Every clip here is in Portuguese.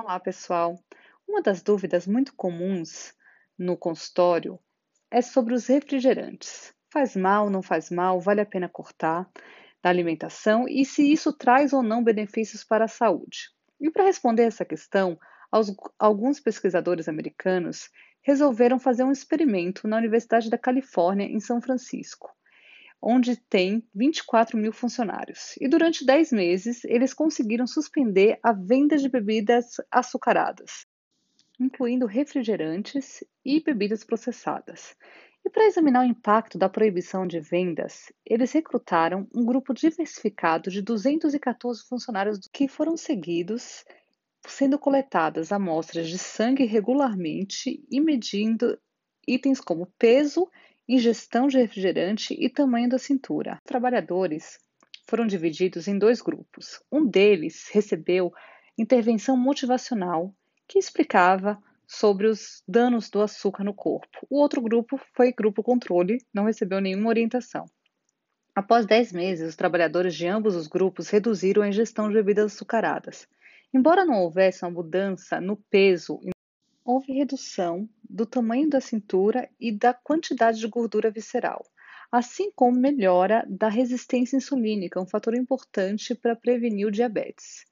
Olá, pessoal. Uma das dúvidas muito comuns no consultório é sobre os refrigerantes. Faz mal, não faz mal? Vale a pena cortar da alimentação? E se isso traz ou não benefícios para a saúde? E para responder essa questão, alguns pesquisadores americanos resolveram fazer um experimento na Universidade da Califórnia, em São Francisco, onde tem 24 mil funcionários. E durante 10 meses, eles conseguiram suspender a venda de bebidas açucaradas, incluindo refrigerantes e bebidas processadas. E para examinar o impacto da proibição de vendas, eles recrutaram um grupo diversificado de 214 funcionários que foram seguidos, sendo coletadas amostras de sangue regularmente e medindo itens como peso, ingestão de refrigerante e tamanho da cintura. Os trabalhadores foram divididos em dois grupos. Um deles recebeu intervenção motivacional que explicava sobre os danos do açúcar no corpo. O outro grupo foi grupo controle, não recebeu nenhuma orientação. Após 10 meses, os trabalhadores de ambos os grupos reduziram a ingestão de bebidas açucaradas. Embora não houvesse uma mudança no peso, houve redução do tamanho da cintura e da quantidade de gordura visceral, assim como melhora da resistência insulínica, um fator importante para prevenir o diabetes.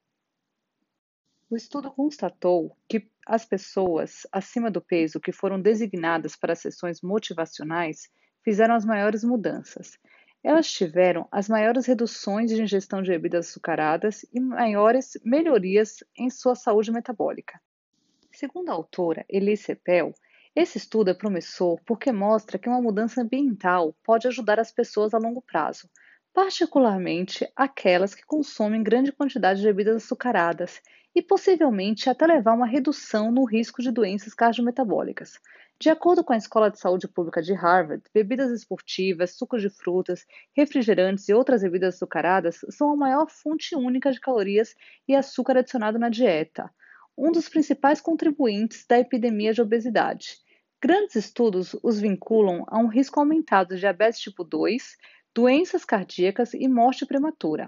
O estudo constatou que as pessoas acima do peso que foram designadas para sessões motivacionais fizeram as maiores mudanças. Elas tiveram as maiores reduções de ingestão de bebidas açucaradas e maiores melhorias em sua saúde metabólica. Segundo a autora Elise Sepel, esse estudo é promissor porque mostra que uma mudança ambiental pode ajudar as pessoas a longo prazo, particularmente aquelas que consomem grande quantidade de bebidas açucaradas e possivelmente até levar a uma redução no risco de doenças cardiometabólicas. De acordo com a Escola de Saúde Pública de Harvard, bebidas esportivas, sucos de frutas, refrigerantes e outras bebidas açucaradas são a maior fonte única de calorias e açúcar adicionado na dieta, um dos principais contribuintes da epidemia de obesidade. Grandes estudos os vinculam a um risco aumentado de diabetes tipo 2, doenças cardíacas e morte prematura.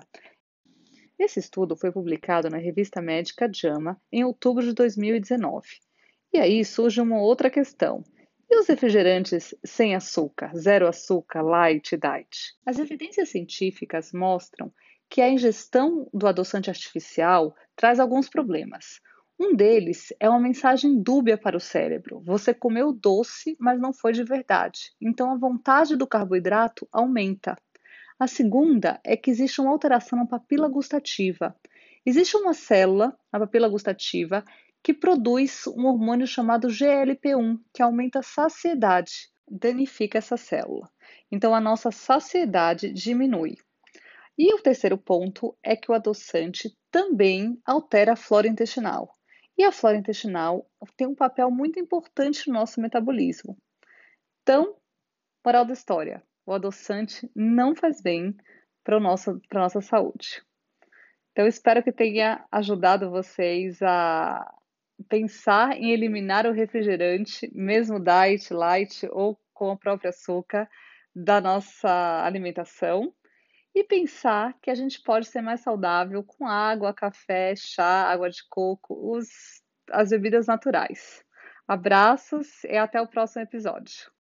Esse estudo foi publicado na revista médica JAMA em outubro de 2019. E aí surge uma outra questão. E os refrigerantes sem açúcar, zero açúcar, light, diet? As evidências científicas mostram que a ingestão do adoçante artificial traz alguns problemas. Um deles é uma mensagem dúbia para o cérebro. Você comeu doce, mas não foi de verdade. Então a vontade do carboidrato aumenta. A segunda é que existe uma alteração na papila gustativa. Existe uma célula, a papila gustativa, que produz um hormônio chamado GLP-1, que aumenta a saciedade, danifica essa célula. Então a nossa saciedade diminui. E o terceiro ponto é que o adoçante também altera a flora intestinal. E a flora intestinal tem um papel muito importante no nosso metabolismo. Então, moral da história: o adoçante não faz bem para a nossa saúde. Então, espero que tenha ajudado vocês a pensar em eliminar o refrigerante, mesmo diet, light ou com o próprio açúcar, da nossa alimentação. E pensar que a gente pode ser mais saudável com água, café, chá, água de coco, as bebidas naturais. Abraços e até o próximo episódio.